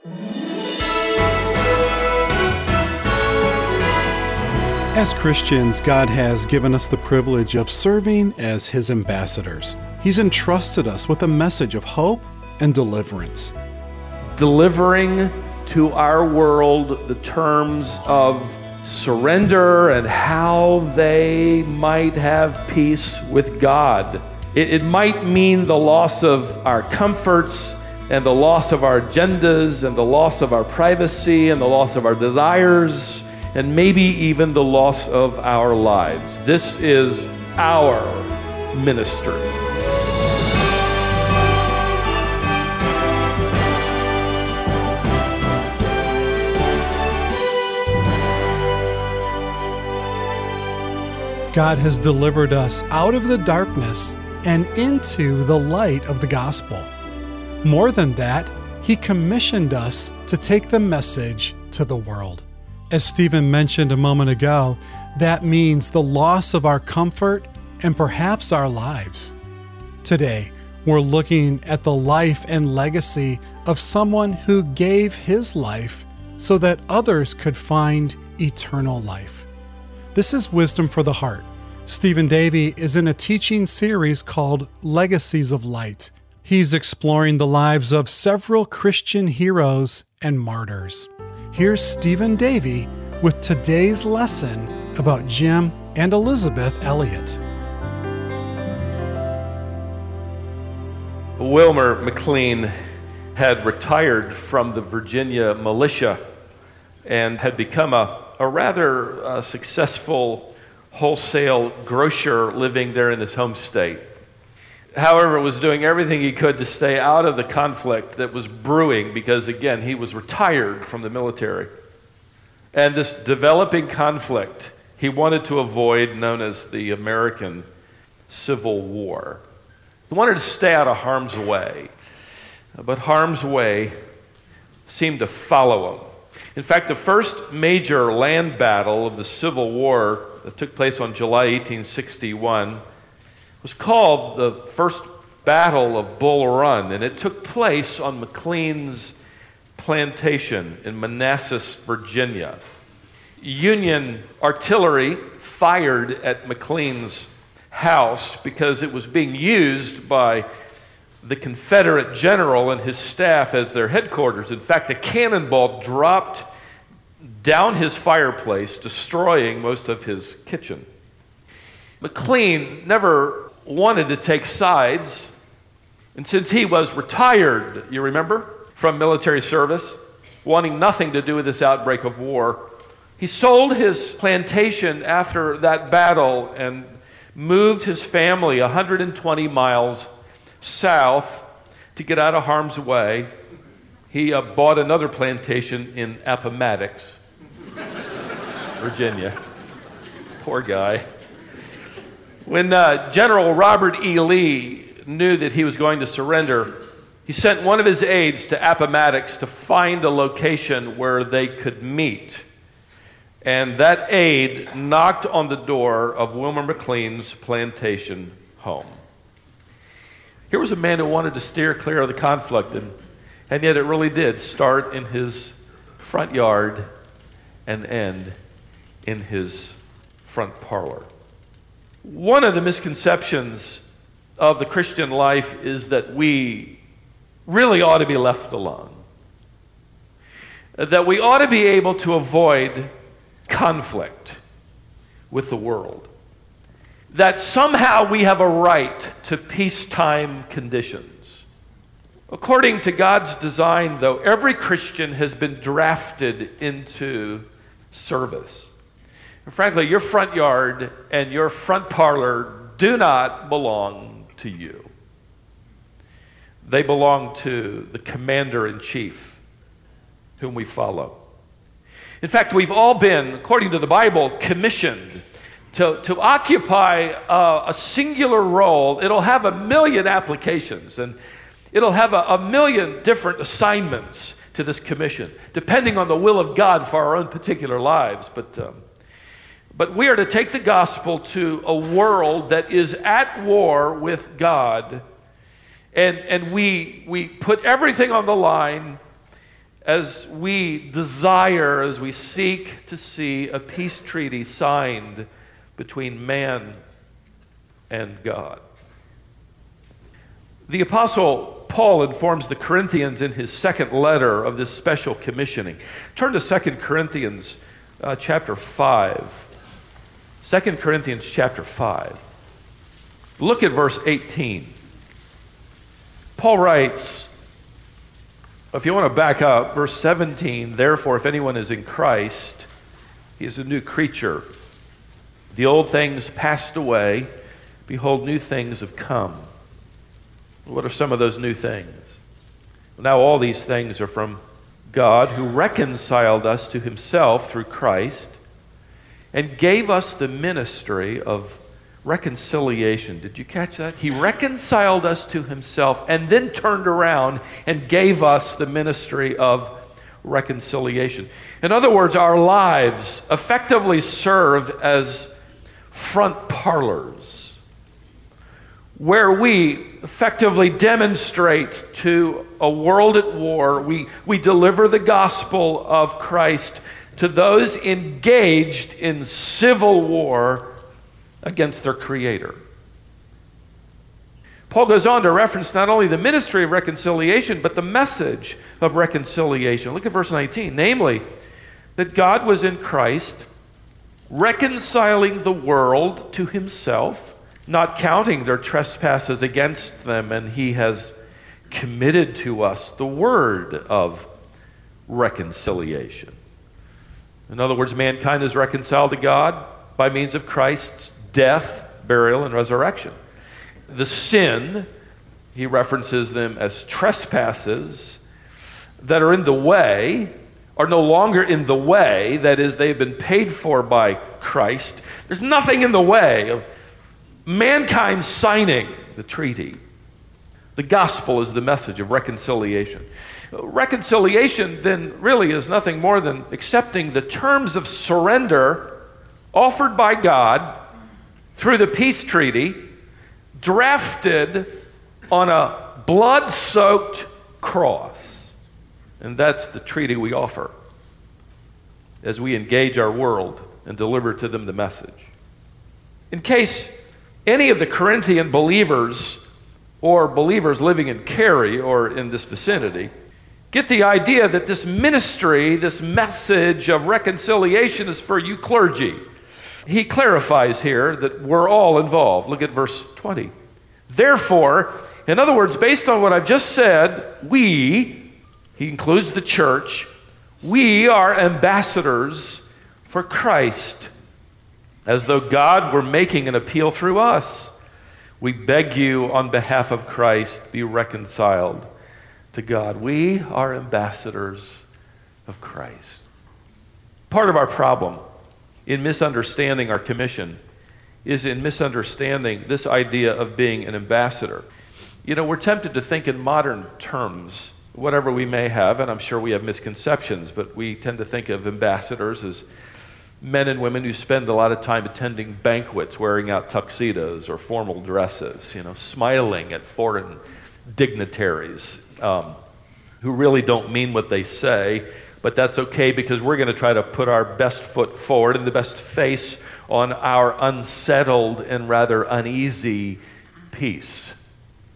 As Christians, God has given us the privilege of serving as His ambassadors. He's entrusted us with a message of hope and deliverance. Delivering to our world the terms of surrender and how they might have peace with God. It might mean the loss of our comforts and the loss of our agendas and the loss of our privacy and the loss of our desires and maybe even the loss of our lives. This is our ministry. God has delivered us out of the darkness and into the light of the gospel. More than that, He commissioned us to take the message to the world. As Stephen mentioned a moment ago, that means the loss of our comfort and perhaps our lives. Today, we're looking at the life and legacy of someone who gave his life so that others could find eternal life. This is Wisdom for the Heart. Stephen Davey is in a teaching series called Legacies of Light. He's exploring the lives of several Christian heroes and martyrs. Here's Stephen Davey with today's lesson about Jim and Elizabeth Elliot. Wilmer McLean had retired from the Virginia militia and had become a rather successful wholesale grocer living there in his home state. However, was doing everything he could to stay out of the conflict that was brewing because, again, he was retired from the military. And this developing conflict he wanted to avoid, known as the American Civil War. He wanted to stay out of harm's way, but harm's way seemed to follow him. In fact, the first major land battle of the Civil War that took place on July 1861 was called the First Battle of Bull Run, and it took place on McLean's plantation in Manassas, Virginia. Union artillery fired at McLean's house because it was being used by the Confederate general and his staff as their headquarters. In fact, a cannonball dropped down his fireplace, destroying most of his kitchen. McLean never wanted to take sides, and since he was retired, you remember, from military service, wanting nothing to do with this outbreak of war, he sold his plantation after that battle and moved his family 120 miles south to get out of harm's way. He bought another plantation in Appomattox, Virginia. Poor guy. When General Robert E. Lee knew that he was going to surrender, he sent one of his aides to Appomattox to find a location where they could meet. And that aide knocked on the door of Wilmer McLean's plantation home. Here was a man who wanted to steer clear of the conflict, and yet it really did start in his front yard and end in his front parlor. One of the misconceptions of the Christian life is that we really ought to be left alone. That we ought to be able to avoid conflict with the world. That somehow we have a right to peacetime conditions. According to God's design, though, every Christian has been drafted into service. And frankly, your front yard and your front parlor do not belong to you. They belong to the commander-in-chief whom we follow. In fact, we've all been, according to the Bible, commissioned to occupy a singular role. It'll have a million applications, and it'll have a million different assignments to this commission, depending on the will of God for our own particular lives. But we are to take the gospel to a world that is at war with God, and we put everything on the line, as we desire, as we seek to see a peace treaty signed between man and God. The Apostle Paul informs the Corinthians in his second letter of this special commissioning. Turn to 2 Corinthians chapter 5. 2 Corinthians chapter 5. Look at verse 18. Paul writes, if you want to back up, verse 17, therefore, if anyone is in Christ, he is a new creature. The old things passed away. Behold, new things have come. What are some of those new things? Now all these things are from God, who reconciled us to himself through Christ and gave us the ministry of reconciliation. Did you catch that? He reconciled us to himself and then turned around and gave us the ministry of reconciliation. In other words, our lives effectively serve as front parlors where we effectively demonstrate to a world at war, we deliver the gospel of Christ to those engaged in civil war against their Creator. Paul goes on to reference not only the ministry of reconciliation, but the message of reconciliation. Look at verse 19. Namely, that God was in Christ, reconciling the world to himself, not counting their trespasses against them, and he has committed to us the word of reconciliation. In other words, mankind is reconciled to God by means of Christ's death, burial, and resurrection. The sin, he references them as trespasses that are in the way, are no longer in the way. That is, they've been paid for by Christ. There's nothing in the way of mankind signing the treaty. The gospel is the message of reconciliation. Reconciliation then really is nothing more than accepting the terms of surrender offered by God through the peace treaty, drafted on a blood-soaked cross. And that's the treaty we offer as we engage our world and deliver to them the message. In case any of the Corinthian believers or believers living in Cary or in this vicinity get the idea that this ministry, this message of reconciliation is for you clergy, he clarifies here that we're all involved. Look at verse 20. Therefore, in other words, based on what I've just said, he includes the church, we are ambassadors for Christ, as though God were making an appeal through us. We beg you on behalf of Christ, be reconciled to God. We are ambassadors of Christ. Part of our problem in misunderstanding our commission is in misunderstanding this idea of being an ambassador. You know, we're tempted to think in modern terms, whatever we may have, and I'm sure we have misconceptions, but we tend to think of ambassadors as men and women who spend a lot of time attending banquets, wearing out tuxedos or formal dresses, smiling at foreign dignitaries who really don't mean what they say, but that's okay because we're going to try to put our best foot forward and the best face on our unsettled and rather uneasy peace.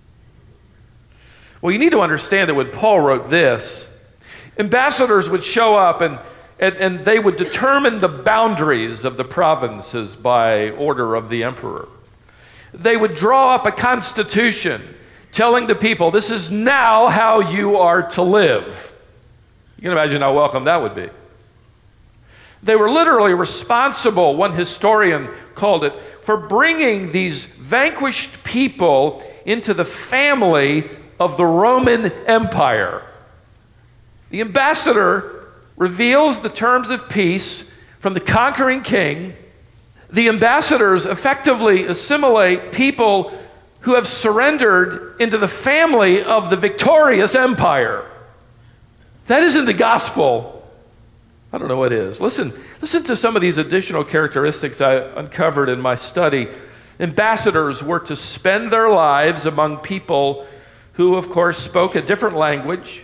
Well, you need to understand that when Paul wrote this, ambassadors would show up and they would determine the boundaries of the provinces by order of the emperor. They would draw up a constitution telling the people, this is now how you are to live. You can imagine how welcome that would be. They were literally responsible, one historian called it, for bringing these vanquished people into the family of the Roman Empire. The ambassador reveals the terms of peace from the conquering king. The ambassadors effectively assimilate people who have surrendered into the family of the victorious empire. That isn't the gospel. I don't know what is. Listen to some of these additional characteristics I uncovered in my study. Ambassadors were to spend their lives among people who, of course, spoke a different language,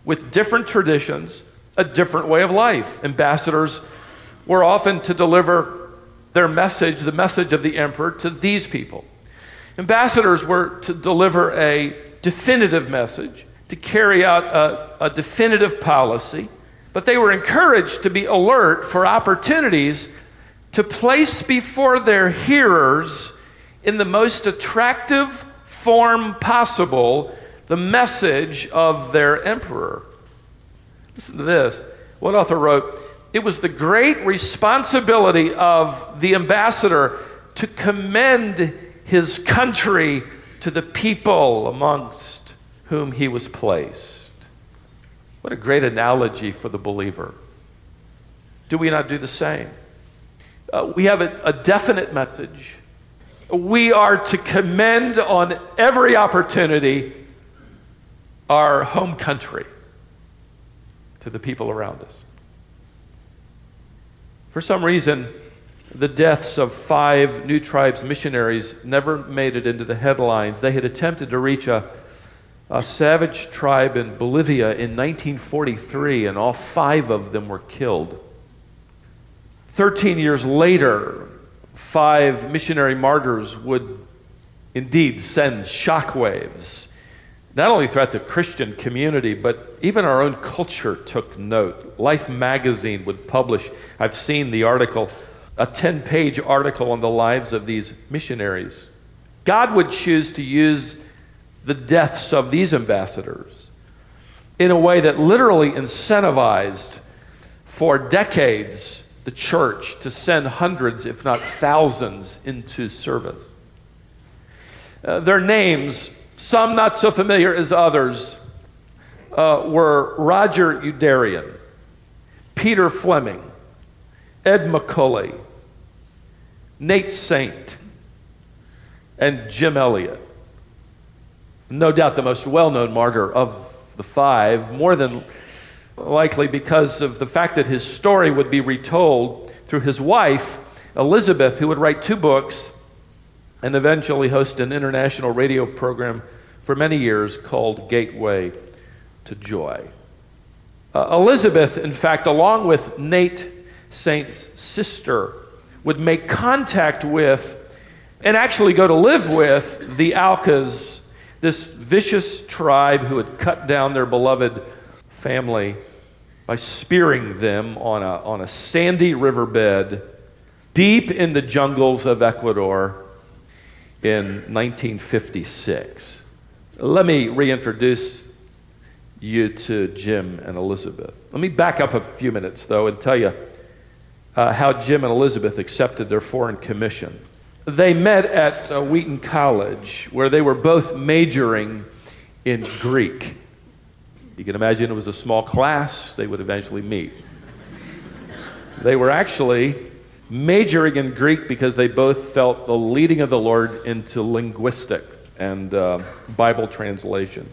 with different traditions, a different way of life. Ambassadors were often to deliver their message, the message of the emperor, to these people. Ambassadors were to deliver a definitive message, to carry out a definitive policy, but they were encouraged to be alert for opportunities to place before their hearers in the most attractive form possible the message of their emperor. Listen to this. One author wrote, "It was the great responsibility of the ambassador to commend his country to the people amongst whom he was placed." What a great analogy for the believer. Do we not do the same? We have a definite message. We are to commend on every opportunity our home country to the people around us. For some reason, the deaths of 5 New Tribes missionaries never made it into the headlines. They had attempted to reach a savage tribe in Bolivia in 1943, and all 5 of them were killed. 13 years later, 5 missionary martyrs would indeed send shockwaves, not only throughout the Christian community, but even our own culture took note. Life magazine would publish, I've seen the article, a 10-page article on the lives of these missionaries. God would choose to use the deaths of these ambassadors in a way that literally incentivized for decades the church to send hundreds, if not thousands, into service. Their names, some not so familiar as others, were Roger Youderian, Peter Fleming, Ed McCulley, Nate Saint, and Jim Elliot. No doubt the most well-known martyr of the 5, more than likely because of the fact that his story would be retold through his wife, Elizabeth, who would write 2 books and eventually host an international radio program for many years called Gateway to Joy. Elizabeth, in fact, along with Nate Saint's sister, would make contact with and actually go to live with the Aucas, this vicious tribe who had cut down their beloved family by spearing them on a sandy riverbed deep in the jungles of Ecuador in 1956. Let me reintroduce you to Jim and Elizabeth. Let me back up a few minutes, though, and tell you how Jim and Elizabeth accepted their foreign commission. They met at Wheaton College, where they were both majoring in Greek. You can imagine it was a small class. They would eventually meet. They were actually majoring in Greek because they both felt the leading of the Lord into linguistics and Bible translation.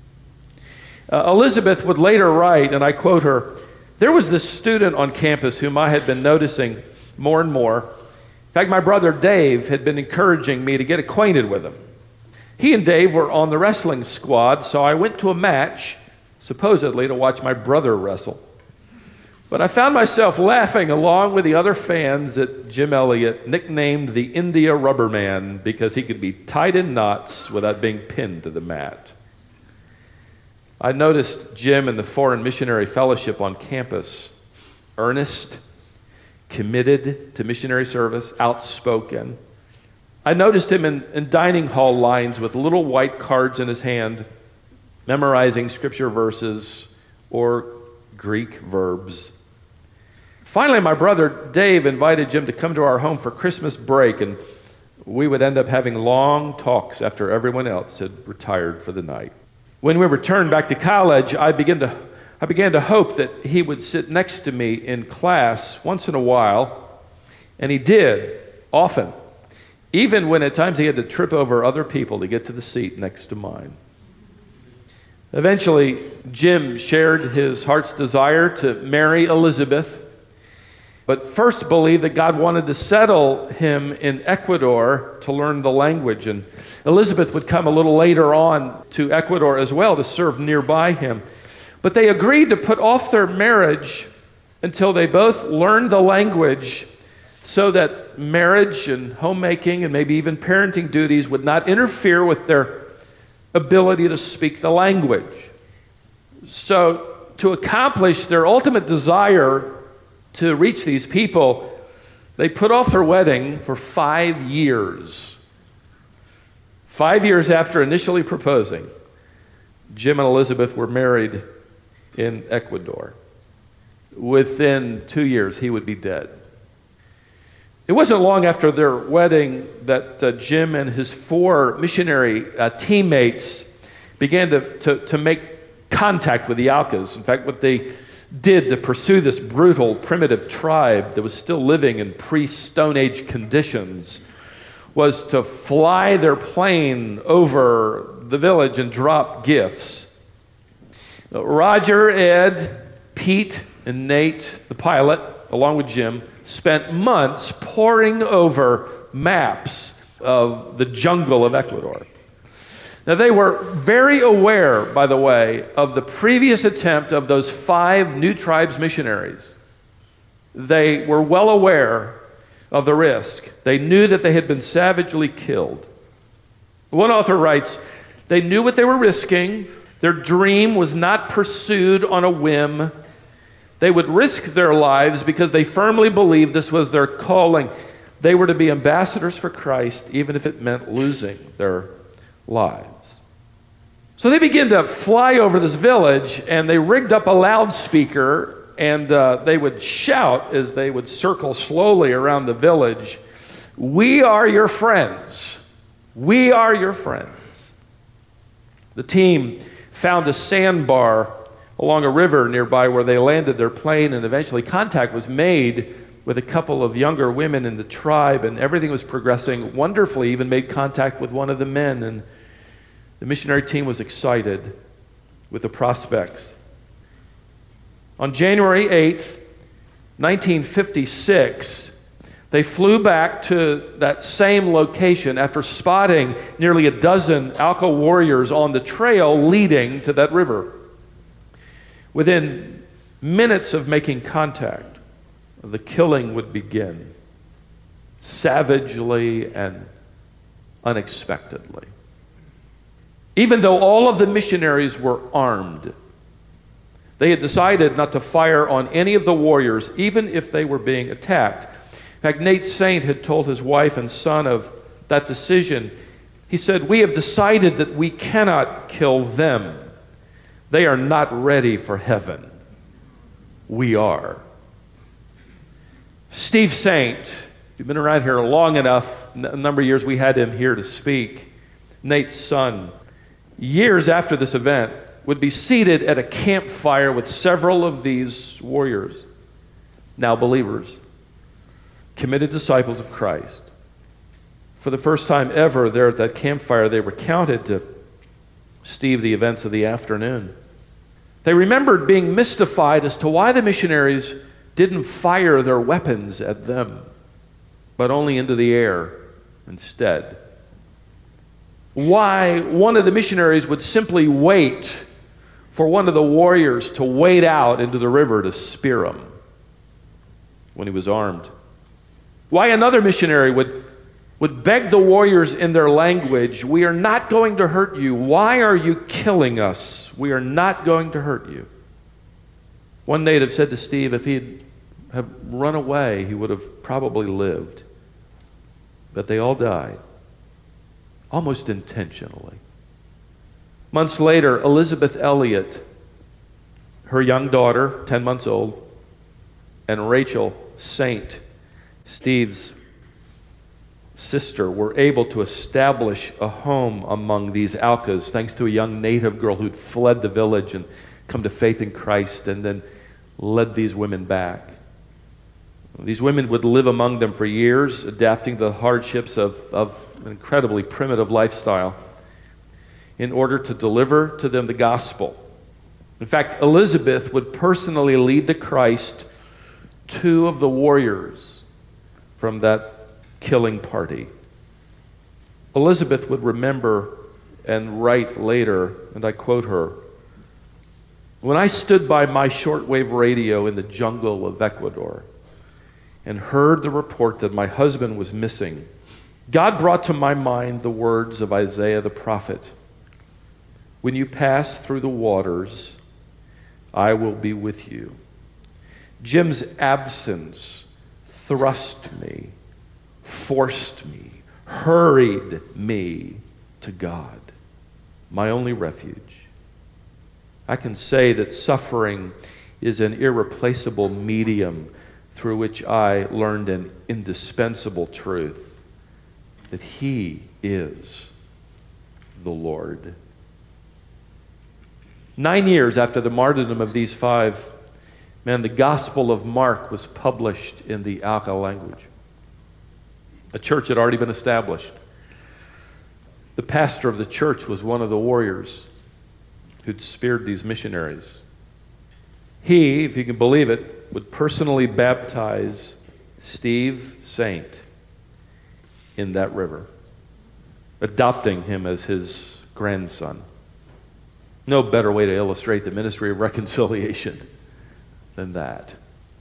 Elizabeth would later write, and I quote her, "There was this student on campus whom I had been noticing more and more. In fact, my brother Dave had been encouraging me to get acquainted with him. He and Dave were on the wrestling squad, so I went to a match, supposedly to watch my brother wrestle. But I found myself laughing along with the other fans at Jim Elliot, nicknamed the India Rubber Man, because he could be tied in knots without being pinned to the mat. I noticed Jim in the Foreign Missionary Fellowship on campus, earnest, committed to missionary service, outspoken. I noticed him in dining hall lines with little white cards in his hand, memorizing scripture verses or Greek verbs. Finally, my brother Dave invited Jim to come to our home for Christmas break, and we would end up having long talks after everyone else had retired for the night. When we returned back to college, I began to hope that he would sit next to me in class once in a while, and he did, often, even when at times he had to trip over other people to get to the seat next to mine. Eventually, Jim shared his heart's desire to marry Elizabeth, but first believed that God wanted to settle him in Ecuador to learn the language. And Elizabeth would come a little later on to Ecuador as well to serve nearby him. But they agreed to put off their marriage until they both learned the language so that marriage and homemaking and maybe even parenting duties would not interfere with their ability to speak the language. So to accomplish their ultimate desire to reach these people, they put off their wedding for 5 years. 5 years after initially proposing, Jim and Elizabeth were married in Ecuador. Within 2 years, he would be dead. It wasn't long after their wedding that Jim and his 4 missionary teammates began to make contact with the Aucas. In fact, what they did to pursue this brutal, primitive tribe that was still living in pre-Stone Age conditions was to fly their plane over the village and drop gifts. Roger, Ed, Pete, and Nate, the pilot, along with Jim, spent months poring over maps of the jungle of Ecuador. Now, they were very aware, by the way, of the previous attempt of those 5 New Tribes missionaries. They were well aware of the risk. They knew that they had been savagely killed. One author writes, they knew what they were risking. Their dream was not pursued on a whim. They would risk their lives because they firmly believed this was their calling. They were to be ambassadors for Christ, even if it meant losing their lives. So they began to fly over this village, and they rigged up a loudspeaker, and they would shout as they would circle slowly around the village, "We are your friends. We are your friends." The team found a sandbar along a river nearby where they landed their plane, and eventually contact was made with a couple of younger women in the tribe, and everything was progressing wonderfully. Even made contact with one of the men, and the missionary team was excited with the prospects. On January 8th, 1956, they flew back to that same location after spotting nearly a dozen Auca warriors on the trail leading to that river. Within minutes of making contact, the killing would begin, savagely and unexpectedly. Even though all of the missionaries were armed, they had decided not to fire on any of the warriors, even if they were being attacked. In fact, Nate Saint had told his wife and son of that decision. He said, "We have decided that we cannot kill them. They are not ready for heaven. We are." Steve Saint, you've been around here long enough, a number of years we had him here to speak. Nate's son, years after this event, would be seated at a campfire with several of these warriors, now believers, committed disciples of Christ. For the first time ever there at that campfire, they recounted to Steve the events of the afternoon. They remembered being mystified as to why the missionaries didn't fire their weapons at them, but only into the air instead. Why one of the missionaries would simply wait for one of the warriors to wade out into the river to spear him when he was armed. Why another missionary would beg the warriors in their language, "We are not going to hurt you. Why are you killing us? We are not going to hurt you." One native said to Steve if he'd have run away, he would have probably lived. But they all died, almost intentionally. Months later, Elizabeth Elliot, her young daughter, 10 months old, and Rachel Saint, Steve's sister, were able to establish a home among these Aucas thanks to a young native girl who'd fled the village and come to faith in Christ and then led these women back. These women would live among them for years, adapting to the hardships of an incredibly primitive lifestyle in order to deliver to them the gospel. In fact, Elizabeth would personally lead to Christ 2 of the warriors from that killing party. Elizabeth would remember and write later, and I quote her, When I stood by my shortwave radio in the jungle of Ecuador and heard the report that my husband was missing, God brought to my mind the words of Isaiah the prophet. When you pass through the waters, I will be with you. Jim's absence thrust me, forced me, hurried me to God, my only refuge. I can say that suffering is an irreplaceable medium through which I learned an indispensable truth, that He is the Lord. 9 years after the martyrdom of these 5 men, the Gospel of Mark was published in the Auca language. A church had already been established. The pastor of the church was one of the warriors who'd speared these missionaries. He, if you can believe it, would personally baptize Steve Saint in that river, adopting him as his grandson. No better way to illustrate the ministry of reconciliation than that.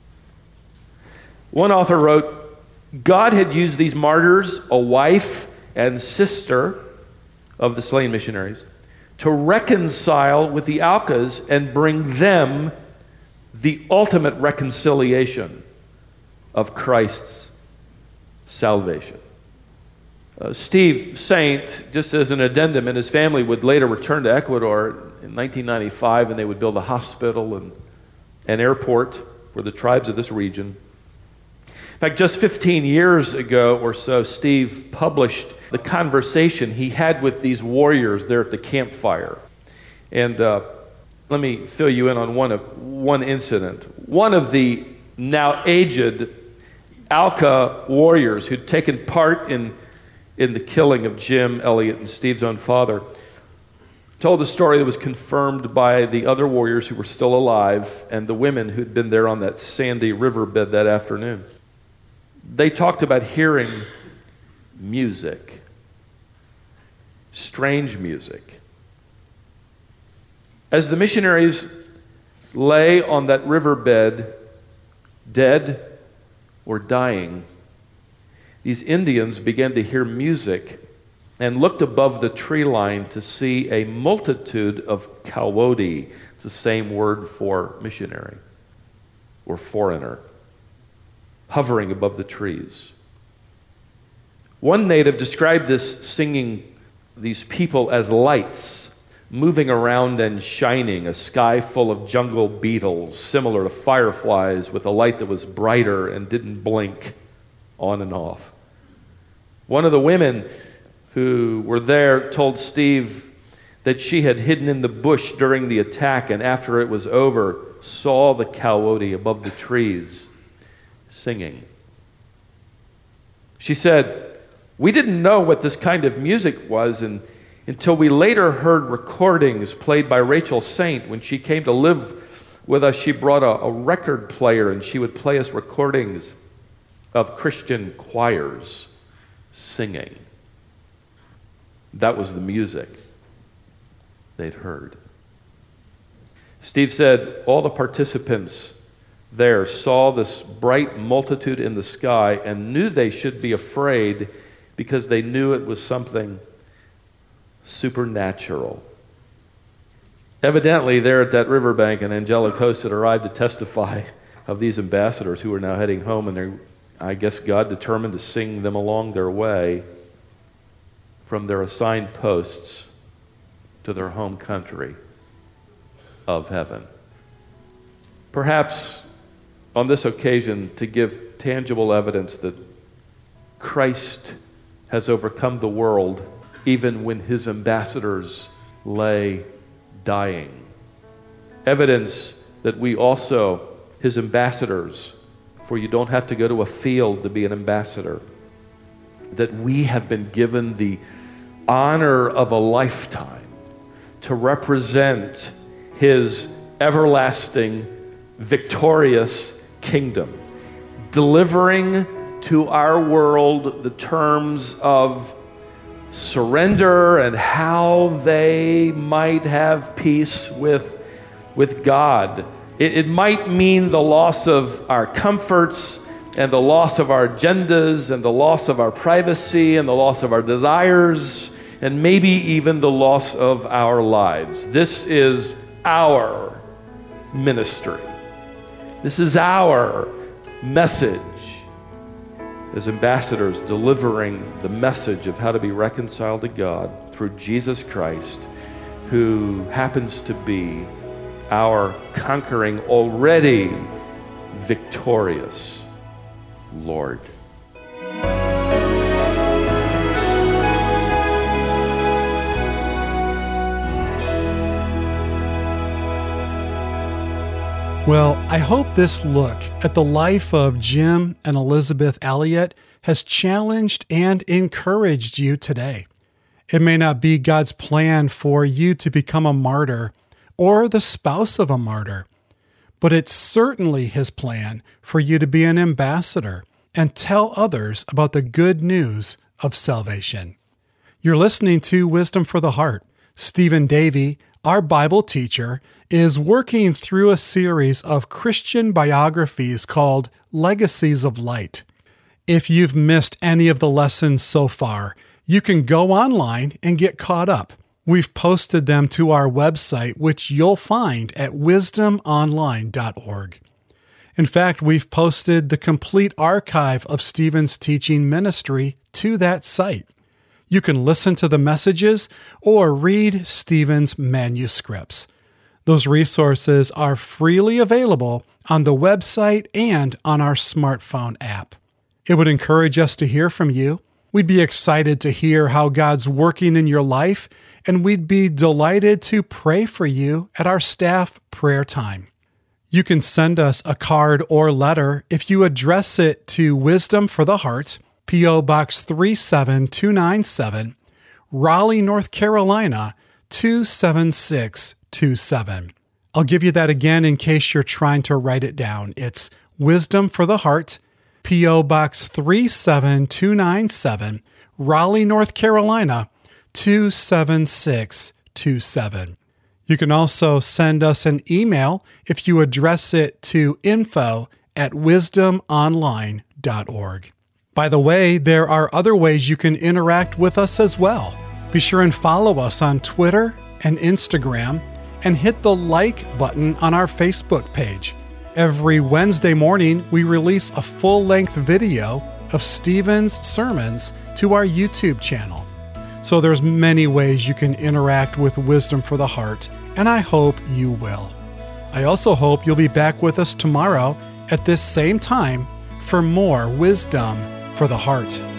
One author wrote, God had used these martyrs, a wife and sister of the slain missionaries, to reconcile with the Aucas and bring them the ultimate reconciliation of Christ's salvation. Steve Saint, just as an addendum, and his family would later return to Ecuador in 1995, and they would build a hospital and an airport for the tribes of this region. In fact, just 15 years ago or so, Steve published the conversation he had with these warriors there at the campfire. And let me fill you in on one incident. One of the now aged Auca warriors who'd taken part in the killing of Jim Elliott and Steve's own father told a story that was confirmed by the other warriors who were still alive and the women who'd been there on that sandy riverbed that afternoon. They talked about hearing music, strange music. As the missionaries lay on that riverbed, dead or dying, these Indians began to hear music and looked above the tree line to see a multitude of coyote. It's the same word for missionary or foreigner, hovering above the trees. One native described these people as lights moving around and shining, a sky full of jungle beetles, similar to fireflies, with a light that was brighter and didn't blink on and off. One of the women who were there told Steve that she had hidden in the bush during the attack, and after it was over, saw the coyote above the trees singing. She said, "We didn't know what this kind of music was until we later heard recordings played by Rachel Saint. When she came to live with us, she brought a record player, and she would play us recordings of Christian choirs singing." That was the music they'd heard. Steve said all the participants there saw this bright multitude in the sky and knew they should be afraid because they knew it was something supernatural. Evidently, there at that riverbank, an angelic host had arrived to testify of these ambassadors who were now heading home, and I guess God determined to sing them along their way from their assigned posts to their home country of heaven. Perhaps on this occasion, to give tangible evidence that Christ has overcome the world even when his ambassadors lay dying. Evidence that we also, his ambassadors, for you don't have to go to a field to be an ambassador, that we have been given the honor of a lifetime to represent his everlasting, victorious kingdom, delivering to our world the terms of surrender and how they might have peace with with God. It might mean the loss of our comforts and the loss of our agendas and the loss of our privacy and the loss of our desires and maybe even the loss of our lives. This is our ministry. This is our message as ambassadors delivering the message of how to be reconciled to God through Jesus Christ, who happens to be our conquering, already victorious Lord. Well, I hope this look at the life of Jim and Elizabeth Elliott has challenged and encouraged you today. It may not be God's plan for you to become a martyr or the spouse of a martyr, but it's certainly His plan for you to be an ambassador and tell others about the good news of salvation. You're listening to Wisdom for the Heart. Stephen Davey, our Bible teacher, is working through a series of Christian biographies called Legacies of Light. If you've missed any of the lessons so far, you can go online and get caught up. We've posted them to our website, which you'll find at wisdomonline.org. In fact, we've posted the complete archive of Stephen's teaching ministry to that site. You can listen to the messages or read Stephen's manuscripts. Those resources are freely available on the website and on our smartphone app. It would encourage us to hear from you. We'd be excited to hear how God's working in your life, and we'd be delighted to pray for you at our staff prayer time. You can send us a card or letter if you address it to Wisdom for the Heart, P.O. Box 37297, Raleigh, North Carolina, 27627. I'll give you that again in case you're trying to write it down. It's Wisdom for the Heart, P.O. Box 37297, Raleigh, North Carolina, 27627. You can also send us an email if you address it to info@wisdomonline.org. By the way, there are other ways you can interact with us as well. Be sure and follow us on Twitter and Instagram and hit the like button on our Facebook page. Every Wednesday morning, we release a full-length video of Stephen's sermons to our YouTube channel. So there's many ways you can interact with Wisdom for the Heart, and I hope you will. I also hope you'll be back with us tomorrow at this same time for more Wisdom for the Heart.